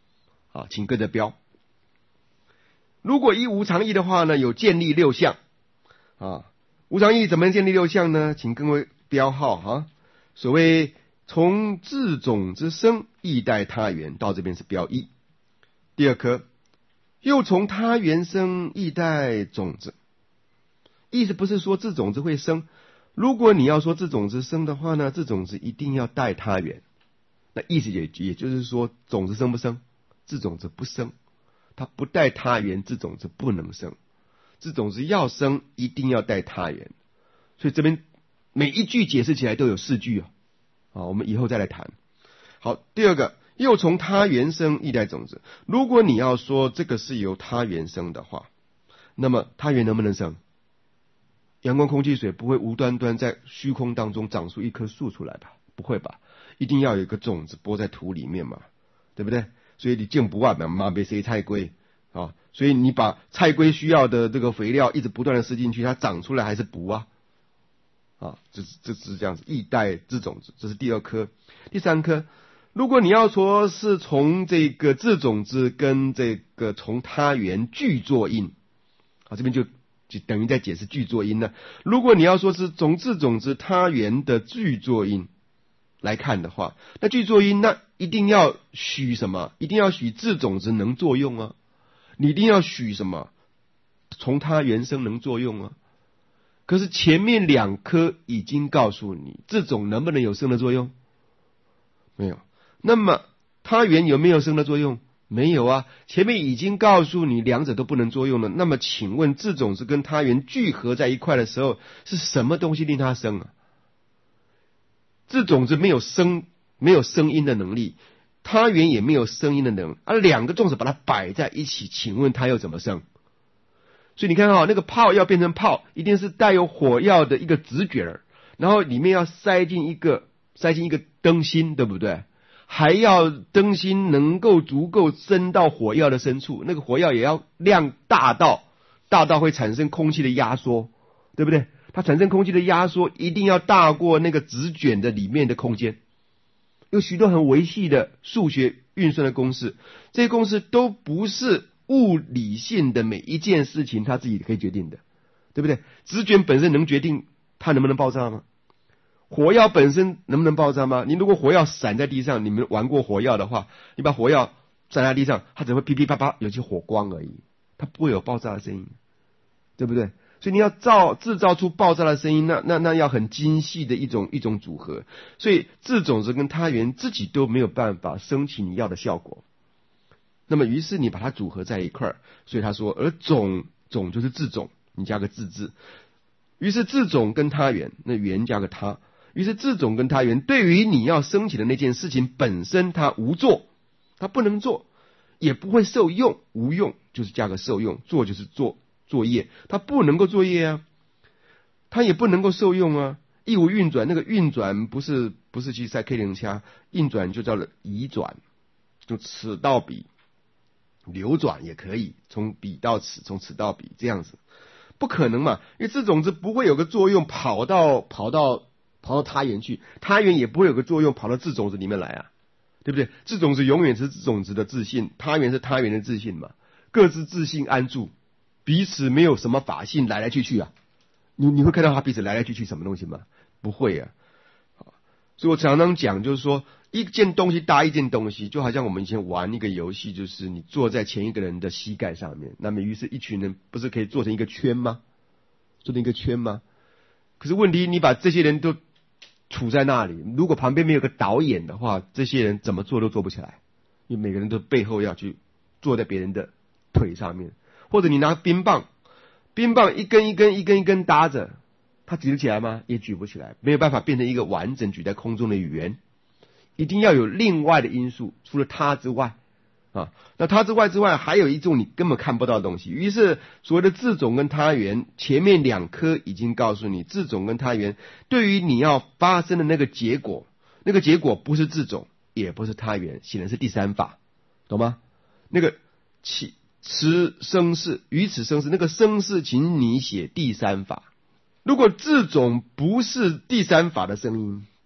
啊，请跟着标。如果依无常义的话呢，有建立六项啊。无常义怎么建立六项呢？请各位标号哈。所谓从自种之生，亦待他缘，到这边是标一。第二颗，又从他缘生，亦待种子。意思不是说自种子会生，如果你要说自种子生的话呢，自种子一定要待他缘。那意思也也就是说，种子生不生？自种子不生，它不待他缘，自种子不能生。自种子要生，一定要待他缘。所以这边每一句解释起来都有四句啊，啊，我们以后再来谈。好，第二个，又从他缘生，亦待种子。如果你要说这个是由他缘生的话，那么他缘能不能生？阳光、空气、水不会无端端在虚空当中长出一棵树出来吧？不会吧？一定要有一个种子播在土里面嘛，对不对？所以你种不完嘛，妈别谁菜龟啊，所以你把菜龟需要的这个肥料一直不断的施进去，它长出来还是补啊，啊，这是这是这样子，亦待自种子，这是第二颗。第三颗，如果你要说是从这个自种子跟这个从他缘俱作因，啊，这边就就等于在解释俱作因呢。如果你要说是从自种子他缘的俱作因来看的话，那俱作因那一定要许什么？一定要许自种子能作用啊！你一定要许什么？从他缘生能作用啊！可是前面两颗已经告诉你，自种能不能有生的作用？没有。那么他缘有没有生的作用？没有啊。前面已经告诉你两者都不能作用了。那么请问自种子跟他缘聚合在一块的时候，是什么东西令它生啊？自种子没有声，没有声音的能力，他缘也没有声音的能力，而、啊、两个种子把它摆在一起，请问它又怎么生？所以你看啊、哦，那个炮要变成炮，一定是带有火药的一个纸卷儿，然后里面要塞进一个塞进一个灯芯，对不对？还要灯芯能够足够伸到火药的深处，那个火药也要量大到大到会产生空气的压缩，对不对？它产生空气的压缩一定要大过那个纸卷的里面的空间，有许多很维系的数学运算的公式，这些公式都不是物理性的每一件事情它自己可以决定的，对不对？纸卷本身能决定它能不能爆炸吗？火药本身能不能爆炸吗？你如果火药散在地上，你们玩过火药的话，你把火药散在地上，它只会噼噼啪啪有些火光而已，它不会有爆炸的声音，对不对？所以你要造制造出爆炸的声音，那那那要很精细的一种一种组合，所以自种子跟他缘自己都没有办法升起你要的效果。那么于是你把它组合在一块儿，所以他说，而种种就是自种，你加个自字，于是自种跟他缘，那缘加个他，于是自种跟他缘对于你要升起的那件事情本身它无作，它不能做，也不会受用，无用就是加个受用，做就是做作业，它不能够作业啊，它也不能够受用啊。一无运转，那个运转不是不是去在 K 零掐，运转就叫了移转，就此到彼，流转也可以，从彼到此，从此到彼这样子，不可能嘛，因为自种子不会有个作用跑到跑到跑到他缘去，他缘也不会有个作用跑到自种子里面来啊，对不对？自种子永远是自种子的自信，他缘是他缘的自信嘛，各自自信安住。彼此没有什么法性来来去去啊，你你会看到他彼此来来去去什么东西吗？不会啊。所以我常常讲，就是说一件东西搭一件东西，就好像我们以前玩一个游戏，就是你坐在前一个人的膝盖上面，那么于是一群人不是可以做成一个圈吗？做成一个圈吗？可是问题你把这些人都处在那里，如果旁边没有个导演的话，这些人怎么做都做不起来，因为每个人都背后要去坐在别人的腿上面。或者你拿冰棒，冰棒一根一根一根一根搭着，它举得起来吗？也举不起来，没有办法变成一个完整举在空中的圆，一定要有另外的因素，除了它之外啊，那它之外之外还有一种你根本看不到的东西。于是所谓的自种跟他缘，前面两颗已经告诉你，自种跟他缘对于你要发生的那个结果，那个结果不是自种，也不是他缘，显然是第三法，懂吗？那个起此生事，于此生事，那个生事请你写第三法。如果自种不是第三法的声音，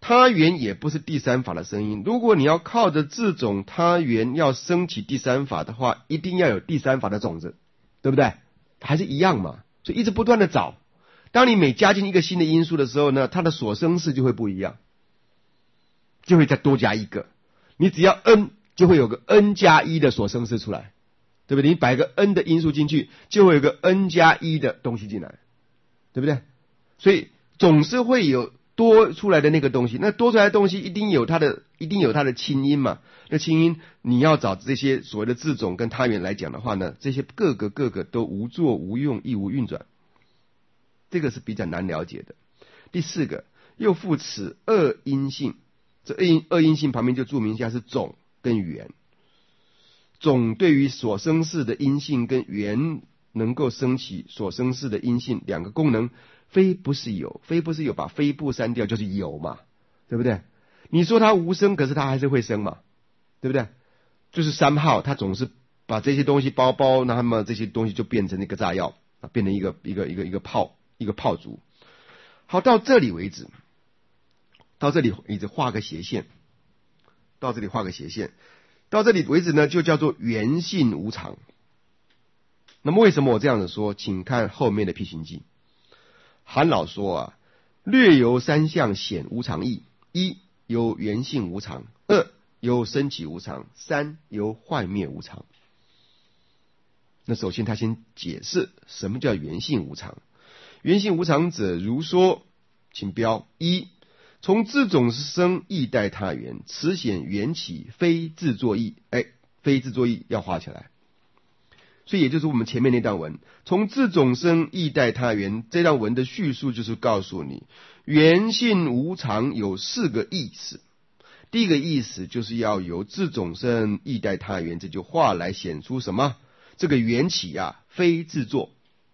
他缘也不是第三法的声音。如果你要靠着这种他缘要升起第三法的话，一定要有第三法的种子，对不对？还是一样嘛，所以一直不断的找。当你每加进一个新的因素的时候呢，它的所生事就会不一样，就会再多加一个。你只要 n 就会有个 n 加一的所生事出来，对不对？你摆个 n 的因素进去，就会有个 n 加一的东西进来，对不对？所以总是会有多出来的那个东西，那多出来的东西一定有它的一定有它的亲因嘛。那亲因你要找这些所谓的自种跟他缘来讲的话呢，这些各个各个都无作无用亦无运转，这个是比较难了解的。第四个，又复此二因性，这二因二因性旁边就注明一下是种跟缘。种对于所生事的因性跟缘能够升起所生事的因性两个功能，非不是有，非不是有，把非不删掉就是有嘛，对不对？你说它无生，可是它还是会生嘛，对不对？就是三号，它总是把这些东西包包，那么这些东西就变成一个炸药，变成一个一个一个一个炮，一个炮竹。好，到这里为止，到这里一直画个斜线，到这里画个斜线，到这里为止呢，就叫做缘性无常。那么为什么我这样子说？请看后面的辟行记。韩老说啊，略由三项显无常义：一由缘性无常，二由生起无常，三由坏灭无常。那首先他先解释什么叫缘性无常。缘性无常者，如说，请标一，从自种生意待他缘，此显缘起非自作意。哎，非自作意要画起来。所以也就是我们前面那段文，从自种生意待他缘，这段文的叙述就是告诉你，缘性无常有四个意思。第一个意思就是要由自种生意待他缘这句话来显出什么？这个缘起啊，非自作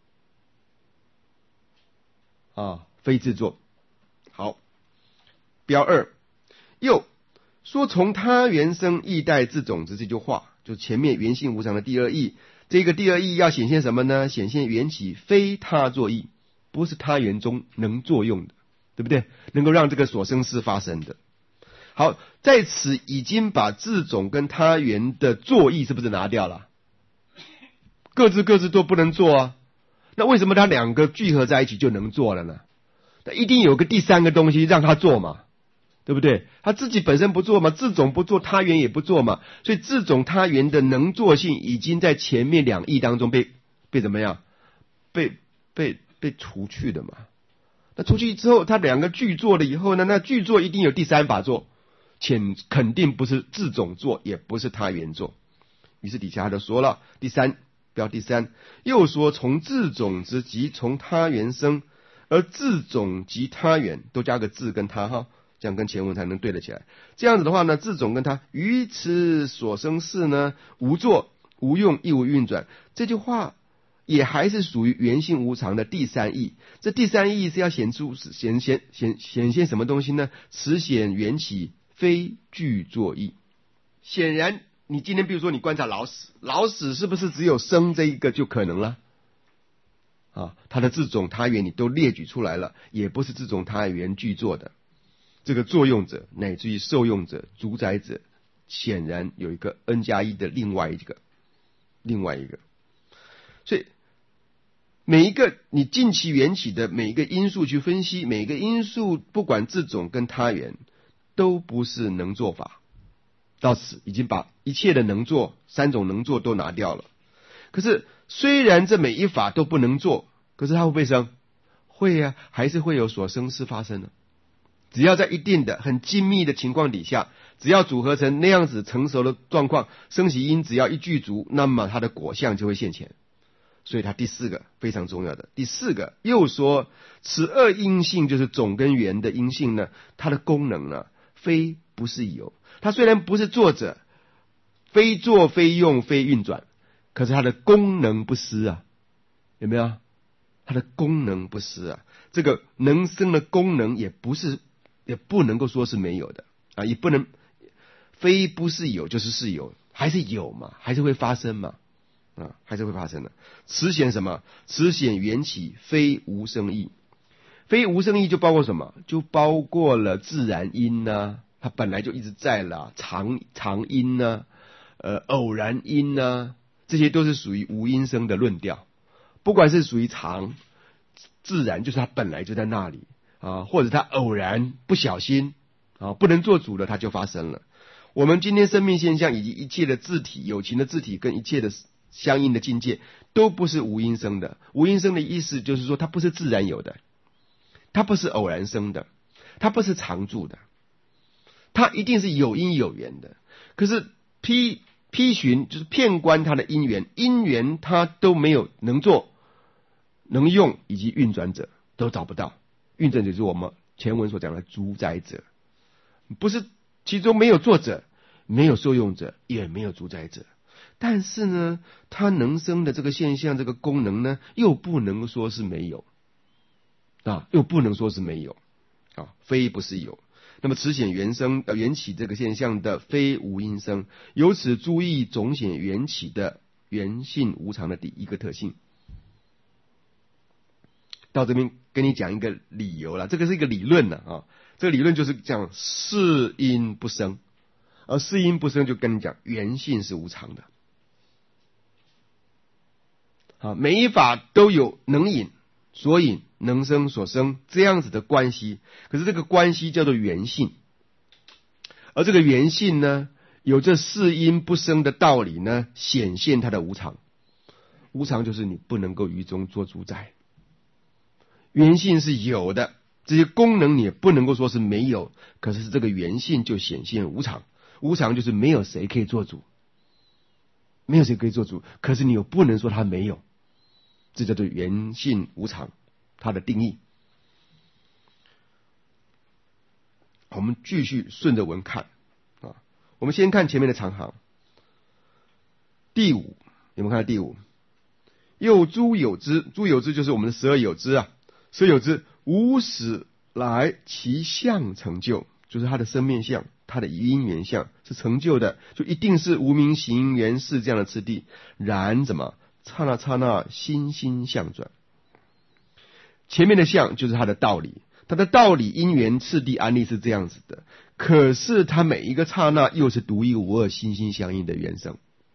啊，非自作。好，标二，又说从他缘生意待自种子这句话，就前面缘性无常的第二义。这个第二义要显现什么呢？显现缘起非他作意，不是他缘中能作用的，对不对？能够让这个所生事发生的。好，在此已经把自种跟他缘的作意是不是拿掉了？各自各自都不能做啊。那为什么他两个聚合在一起就能做了呢？那一定有个第三个东西让他做嘛，对不对？他自己本身不做嘛，自种不做，他缘也不做嘛，所以自种他缘的能做性已经在前面两义当中被被怎么样？被被被除去的嘛。那除去之后，他两个具做了以后呢，那具做一定有第三法做，且肯定不是自种做，也不是他缘做。于是底下他就说了，第三标第三，又说从自种之即从他缘生，而自种及他缘都加个自跟他哈。这样跟前文才能对得起来。这样子的话呢，自种跟他于此所生事呢，无作无用亦无运转。这句话也还是属于缘性无常的第三义。这第三义是要显出显显显显现什么东西呢？此显缘起非具作意。显然，你今天比如说你观察老死，老死是不是只有生这一个就可能了？啊，他的自种他缘你都列举出来了，也不是自种他缘具作的。这个作用者乃至于受用者主宰者，显然有一个 n 加一的另外一个另外一个。所以每一个你尽其缘起的每一个因素去分析，每一个因素不管自种跟他缘都不是能做法。到此已经把一切的能做三种能做都拿掉了。可是虽然这每一法都不能做，可是它会不会生？会啊，还是会有所生事发生的。只要在一定的很精密的情况底下，只要组合成那样子成熟的状况，生起因只要一具足，那么它的果相就会现前。所以它第四个非常重要的，第四个又说，此二因性就是种跟缘的因性呢，它的功能呢，非不是有。它虽然不是作者，非作非用非运转，可是它的功能不失啊，有没有？它的功能不失啊，这个能生的功能也不是。也不能够说是没有的啊，也不能非不是有就是是有，还是有嘛，还是会发生嘛，啊，还是会发生的。此显什么？此显缘起非无生意， 非无生义就包括什么？就包括了自然因啊，它本来就一直在了，常常因呢、啊，呃，偶然因呢、啊，这些都是属于无因生的论调。不管是属于常自然，就是它本来就在那里啊，或者它偶然不小心啊，不能做主了，它就发生了。我们今天生命现象以及一切的自体、有情的自体跟一切的相应的境界，都不是无因生的。无因生的意思就是说，它不是自然有的，它不是偶然生的，它不是常住的，它一定是有因有缘的。可是批批寻就是遍观它的因缘，因缘它都没有能做、能用以及运转者都找不到。运转者就是我们前文所讲的主宰者，不是其中没有作者，没有受用者，也没有主宰者。但是呢，它能生的这个现象、这个功能呢，又不能说是没有啊，又不能说是没有啊，非不是有。那么此显缘生呃缘起这个现象的非无因生，由此注意总显缘起的缘性无常的第一个特性。到这边跟你讲一个理由了，这个是一个理论了啊，这个理论就是讲是因不生，而是因不生就跟你讲缘性是无常的。啊，每一法都有能引、所引、能生、所生这样子的关系，可是这个关系叫做缘性，而这个缘性呢，有这是因不生的道理呢，显现它的无常。无常就是你不能够于中做主宰，缘性是有的，这些功能你也不能够说是没有，可是这个缘性就显现无常。无常就是没有谁可以做主，没有谁可以做主，可是你又不能说它没有。这叫做缘性无常，它的定义。我们继续顺着文看啊，我们先看前面的长行。第五，有没有看到第五？又诸有之，诸有之就是我们的十二有之啊，十二有之无始来其相成就，就是它的生命相，它的因缘相是成就的，就一定是无明行缘事这样的次第。然怎么？刹那刹那心心相转，前面的相就是它的道理，它的道理因缘次第安立是这样子的，可是它每一个刹那又是独一无二心心相应的缘生。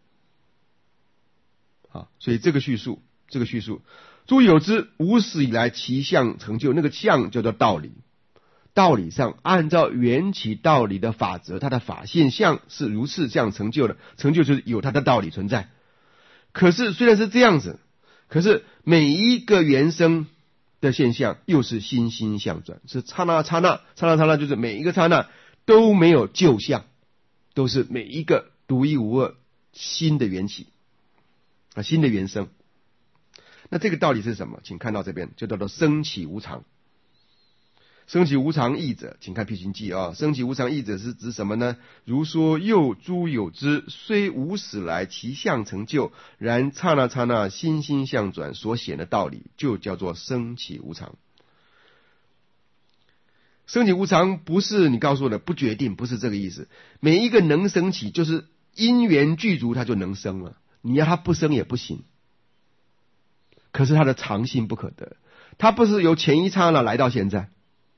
好，所以这个叙述，这个叙述，诸有之无始以来其相成就，那个相叫做道理。道理上按照缘起道理的法则，它的法现象是如是这样成就的，成就就是有它的道理存在。可是虽然是这样子，可是每一个缘生的现象又是心心相转，是刹那刹那刹那刹那，就是每一个刹那都没有旧相，都是每一个独一无二新的缘起啊，新的缘生。那这个道理是什么？请看到这边，就叫做生起无常。生起无常义者，请看辟行记啊。生起无常义者是指什么呢？如说又诸有之，虽无始来其相成就，然刹那刹那心心相转所显的道理，就叫做生起无常。生起无常不是你告诉我的不决定，不是这个意思。每一个能生起，就是因缘具足，它就能生了。你要它不生也不行。可是它的常性不可得，它不是由前一刹那来到现在。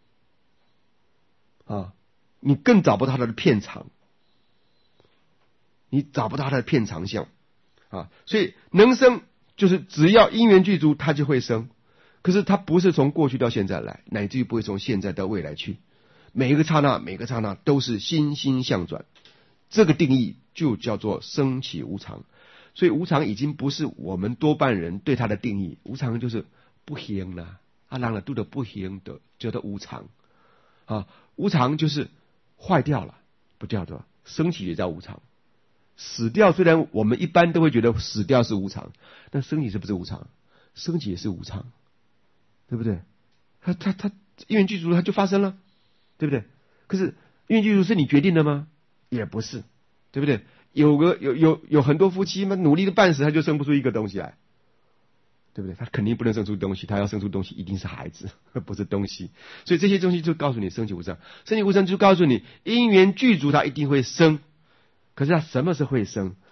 啊，你更找不到它的片长，你找不到它的片长相啊，所以能生就是只要因缘具足，它就会生。可是它不是从过去到现在来，乃至于不会从现在到未来去。每一个刹那，每一个刹那都是心心相转，这个定义就叫做生起无常。所以无常已经不是我们多半人对它的定义，无常就是不行了，啊，让了都的不行的，叫做无常啊。无常就是坏掉了，不叫做生起也叫无常。死掉虽然我们一般都会觉得死掉是无常，但生起是不是无常？生起也是无常，对不对？它它它因缘具足，它就发生了，对不对？可是因缘具足是你决定的吗？也不是，对不对？有个有有有很多夫妻嘛，努力的半死，他就生不出一个东西来。对不对？他肯定不能生出东西，他要生出东西一定是孩子，不是东西。所以这些东西就告诉你生起无常，生起无常就告诉你因缘具足，它一定会生。可是它什么时候会生？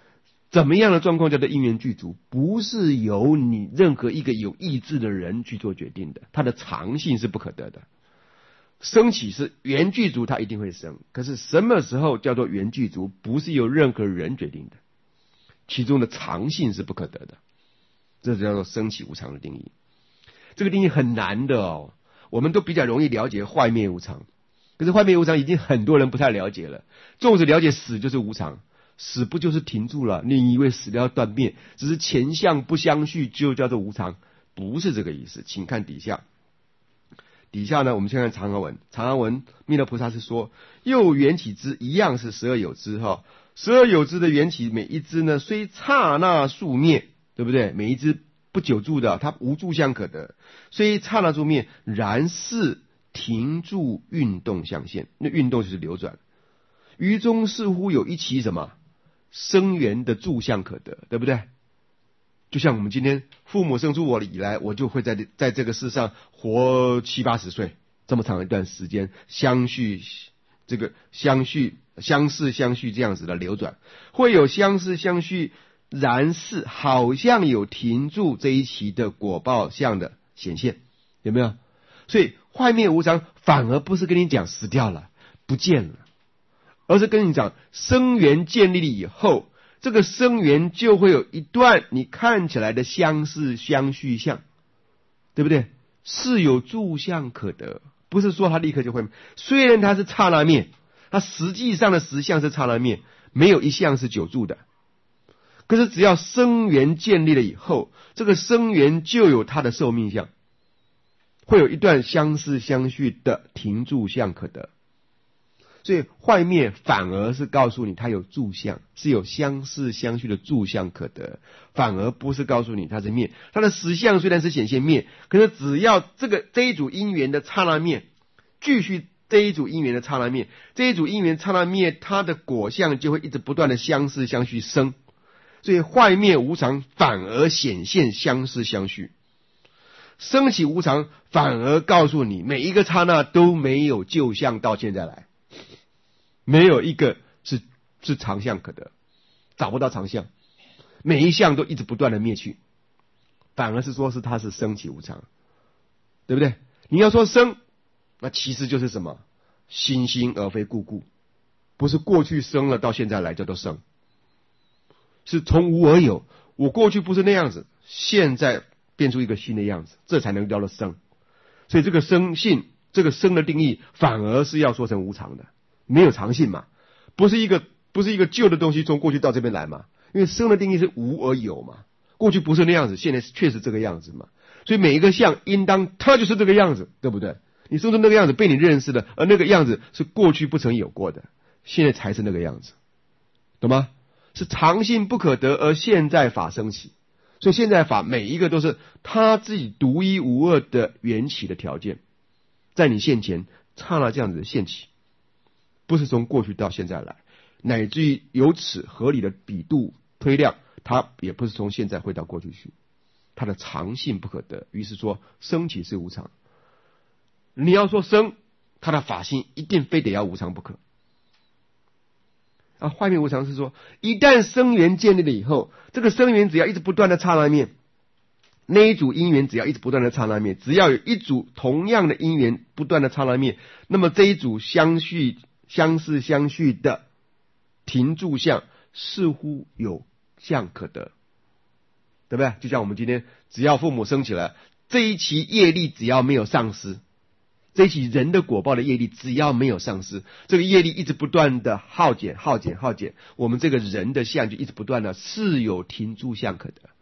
怎么样的状况叫做因缘具足？不是由你任何一个有意志的人去做决定的，它的常性是不可得的。升起是缘具足，它一定会生。可是什么时候叫做缘具足？不是由任何人决定的，其中的常性是不可得的，这叫做升起无常的定义。这个定义很难的哦，我们都比较容易了解坏灭无常，可是坏灭无常已经很多人不太了解了。纵使了解死就是无常，死不就是停住了？你以为死了要断灭，只是前相不相续就叫做无常，不是这个意思。请看底下，底下呢，我们先看长阿文。长阿文弥勒菩萨是说，又缘起之一样是十二有支哈，十二有支的缘起每一支呢，虽刹那速灭，对不对？每一支不久住的，它无住相可得，虽刹那速灭，然是停住运动相现。那运动就是流转，于中似乎有一期什么生源的住相可得，对不对？就像我们今天父母生出我以来，我就会在在这个世上活七八十岁，这么长一段时间，相续这个相续相似相续这样子的流转，会有相似相续，然是好像有停住这一期的果报相的显现，有没有？所以坏灭无常反而不是跟你讲死掉了不见了，而是跟你讲生源建立了以后，这个生源就会有一段你看起来的相似相续相，对不对？是有住相可得，不是说它立刻就会，虽然它是刹那灭，它实际上的实相是刹那灭，没有一项是久住的。可是只要生源建立了以后，这个生源就有它的寿命相，会有一段相似相续的停住相可得。所以坏灭反而是告诉你它有住相，是有相似相续的住相可得，反而不是告诉你它是灭。它的实相虽然是显现灭，可是只要这个这一组因缘的刹那灭，继续这一组因缘的刹那灭，这一组因缘刹那灭，它的果相就会一直不断的相似相续生。所以坏灭无常反而显现相似相续，升起无常反而告诉你每一个刹那都没有旧相到现在来，没有一个是是常相可得，找不到常相，每一项都一直不断的灭去，反而是说是它是升起无常，对不对？你要说生，那其实就是什么？心心而非故故，不是过去生了到现在来叫做生，是从无而有。我过去不是那样子，现在变出一个新的样子，这才能叫做生。所以这个生性，这个生的定义反而是要说成无常的，没有常性嘛，不是一个不是一个旧的东西从过去到这边来嘛，因为生的定义是无而有嘛，过去不是那样子，现在确实这个样子嘛，所以每一个相应当它就是这个样子，对不对？你生出那个样子被你认识的，而那个样子是过去不曾有过的，现在才是那个样子，懂吗？是常性不可得，而现在法升起，所以现在法每一个都是他自己独一无二的缘起的条件，在你现前刹那这样子的现起，不是从过去到现在来，乃至于由此合理的比度推量，它也不是从现在会到过去去，它的常性不可得。于是说生起是无常，你要说生，它的法性一定非得要无常不可。啊，坏灭无常是说，一旦生缘建立了以后，这个生缘只要一直不断的刹那灭，那一组因缘只要一直不断的刹那灭，只要有一组同样的因缘不断的刹那灭，那么这一组相续相似相续的停住相似乎有相可得，对不对？就像我们今天只要父母生起来，这一期业力只要没有丧失，这一期人的果报的业力只要没有丧失，这个业力一直不断的耗减耗减耗减，我们这个人的相就一直不断的是有停住相可得。